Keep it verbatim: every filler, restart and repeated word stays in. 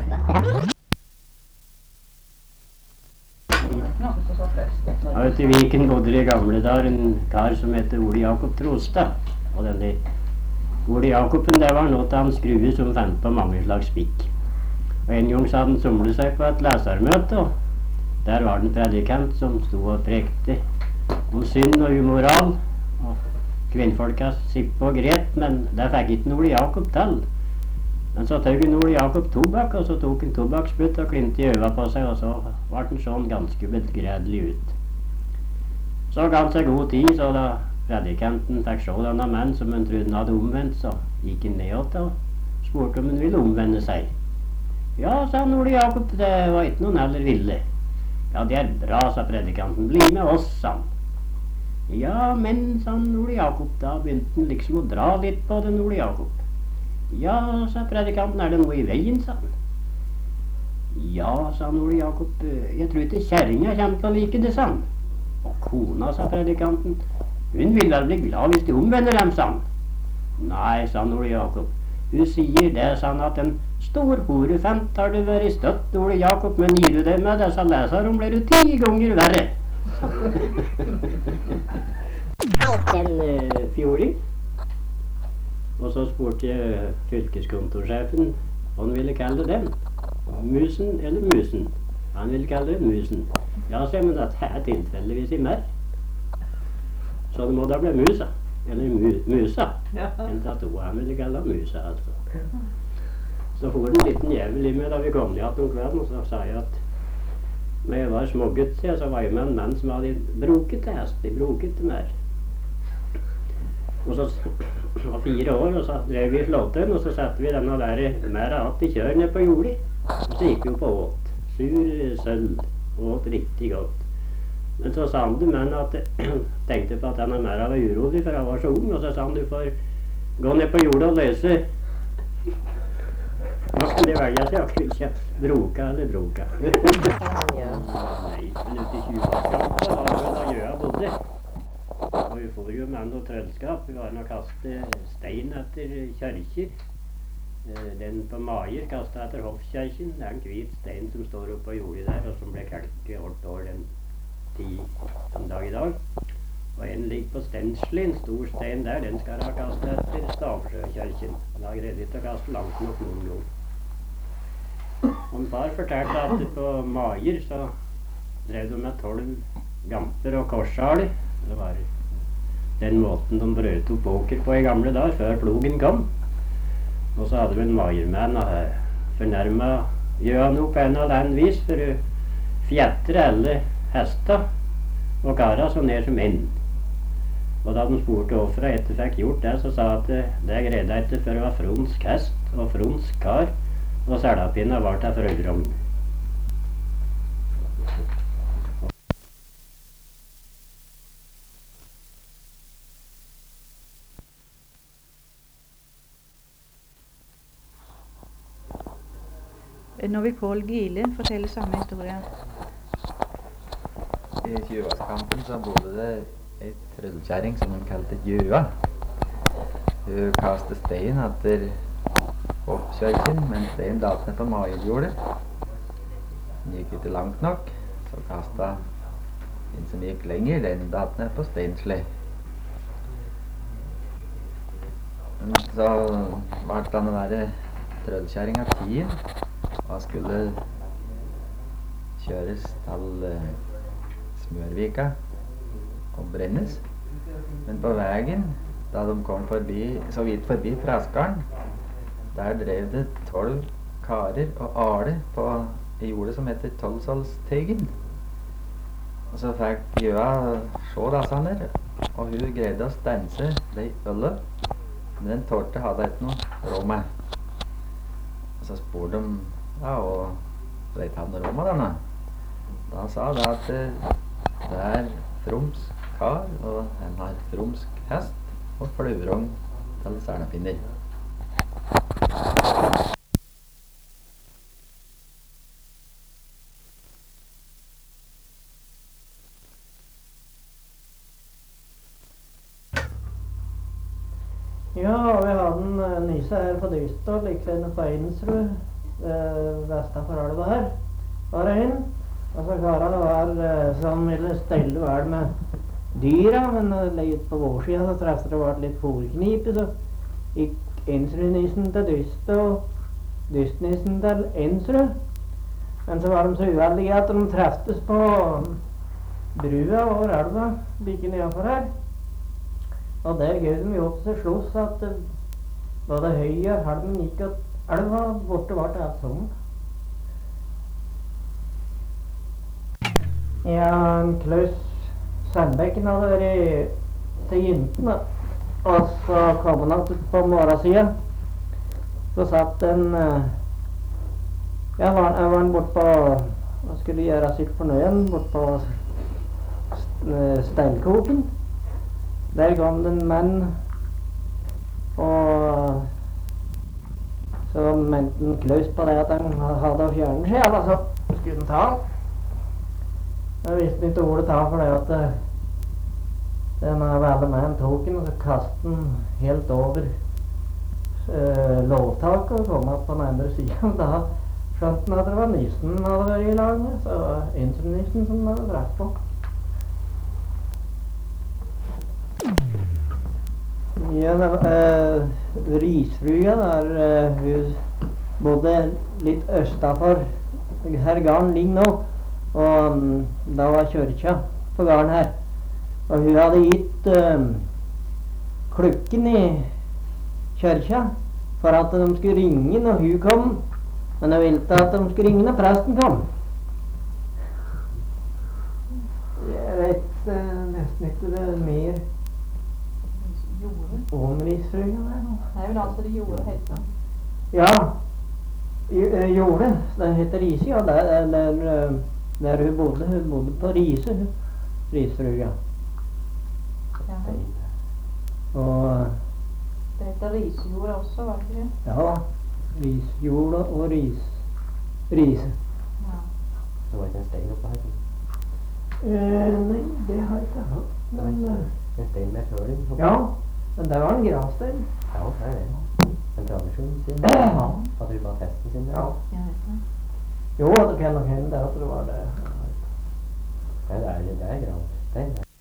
Ja, ute i Viken bodde det i gamle dager en kar som heter Ole Jakob Trostad. Og denne Ole Jakoben, det var noe av han skrue som fant på mange slags spikk. Og en gang så hadde han somlet seg på et lesermøte, og der var det en predikant som sto og prekte om synd og umoral. Og kvinnfolka sippe og gret, men det fikk ikke Ole Jakob til. Men så tøg en Ole Jakob tobakk, og så tok en tobakksputt og klimte i øva på seg, og så ble han sånn ganske begredelig ut. Så ga han seg god tid, så da predikanten fikk se denne mann som han trodde han hadde omvendt, så gikk han ned og spurte om han ville omvende seg. Ja, sa han Ole Jakob, det var ikke noen heller ville. Ja, det er bra, sa predikanten, bli med oss, sa han. Ja, men, sa han Ole Jakob, da begynte han liksom å dra litt på den Ole Jakob. Ja, sa predikanten, er det noe i veien, sa han. Ja, sa han Ole Jakob, jeg tror ikke kjerringa kommer til å like det, sa han. Og kona, sa predikanten, hun vil vel bli glad hvis de omvender dem, sa han. Nei, sa han Ole Jakob, hun sier det, sa han, at en stor horefant har du vært støtt, Ole Jakob, men gir du det med disse leserne, blir du ti ganger verre. En uh, fjording. Og så spurte jeg fylkeskontorsjefen hva han ville kalle den. Musen eller musen? Han ville kalle det musen. Ja, så men det er tilfeldigvis i mer. Så det må da bli musa. Eller mu musa. En tatt ord han ville kalle musa, altså. Så for en liten jævel i meg da vi kom ned om kvelden, og så sa jeg at når jeg var smågutt, så var jeg med en mann som hadde broket til hest, de broket til mer. Og så var fire år, og så drev vi i flåten, og så satte vi denne der mer att i kjør ned på jordi. Og så gikk vi på åt. Sur sølv. Åt riktig godt. Men så sa han du, men at tenkte på at denne mer var urolig, for han var så ung, og så sa han du får gå ned på jorda og løse. Nå skal de velge seg, jeg vil ikke broka eller broka. Nei, men ute i tjue-årskampen så har vi vel å gjøre bodde. Og vi får jo med noe trøllskap. Vi var nå kaste stein etter kjærker. Den på Maier kastet etter Hofskjærken. Det er en hvit stein som står oppe på jordet der, og som ble kalket alt over den tid en dag i dag. Og en ligger på Stensli, en stor stein der, den skal ha kastet etter Stavsjøkjærken. Da greide ikke å kaste langt nok noen gang. Og en far fortalte at på Maier så drev de med tolv gamper og korsaler. Det var den måten de brøt opp åker på i gamle dager, før plogen kom. Og så hadde vi en maiermann og fornærmet gjør han opp en eller annen vis for å fjette alle hester og kara så ned som en. Og da de spurte hvorfor jeg ikke fikk gjort det, så sa at det greide jeg ikke for å være fronsk hest og fronsk kar, og selapinna var til frøydrom. Nå vil Pål Gile fortelle samme historie. I tjue-årskampen så bodde det ei trøllkjerring som hun kalte Gjøa. Hun kastet stein etter Hofskjærken, men stein datt ned på Maierjordet. Den gikk ikke langt nok, så kastet den som gikk lenger, den datt ned på Stensli. Men så ble denne der trøllkjerringa tiden, og skulle kjøres til uh, Smørvika og brennes. Men på veien, da de kom forbi, så vidt forbi Praskaren, der drev det tolv karer og ale på jordet som heter Tolvsolsteigen. Og så fikk Gjøa se disse der, og hun greide å stanse de ølet, men den tårte hadde ikke noe råd med. Og så spurte de, ja, og vet han råd med denne? Da sa det at det er fromsk kar, og han har fromsk hest og fløvrong til sernepinner. Ja, vi hadde en uh, nisse her på Dystad, like ved på Einsrud, uh, vestafor elva her. Var det en. Og så karene var uh, som ville stelle vel med dyra, men uh, litt på vårsida så traff det var litt fôrknipe, så gikk Ensrud-nissen til Dyst og Dyst-nissen til Ensrud. Men så var de så uheldige at de treftes på brua over elva like nedenfor her. Og der gøy de jo opp til slåss at uh, både høy og halmen gikk at elva borte var til et sommer. Ja, Klaus Sandbekken hadde vært til Gynten, og så kom han alt på morgensiden. Så satt en uh, Ja, var, var han bort på Hva skulle gjøre sitt for nøyen? Bort på steinkoken. Der kom det en mann, og så mente han Klaus på det at han hadde å fjerne seg, eller så skulle han ta han. Jeg visste ikke hvor det tar for det at uh, den veldig mannen tok den, og så kastet den helt over uh, lovtaket og kom opp på den andre siden. Da skjønte han at det var nissen han hadde vært i lag med, så det var Ensrud-nissen som han hadde drept på. Ja, det var uh, Risfruga der, uh, hun bodde litt østafor her gården ligger nå. Og um, da var kjørkja på gården her. Og hun hadde gitt um, klukken i kjørkja for at de skulle ringe når hun kom. Men hun ville at de skulle ringe når presten kom. Jeg vet uh, nesten ikke det mer om Risfruga der nå. Det er vel altså det jorda heter. Ja, jorda. Den heter Risi, og der, der, der hun bodde. Hun bodde på Rise, Risfruga. Ja. Og Det heter risjorda også, var det ikke det? ja, risjorda og ris, rise. Ja. Det var ikke en stein oppe her. Eh, nei, det har jeg ikke hatt. Men, eh, En stein med føling. ja, men det var en gravstein. Ja, det er det. En tradisjon sin. Ja. Hadde du bare festen sin der? Ja. Jeg vet det. Jo, det kan nok hende at det var det. Nei, det er, det er gravstein.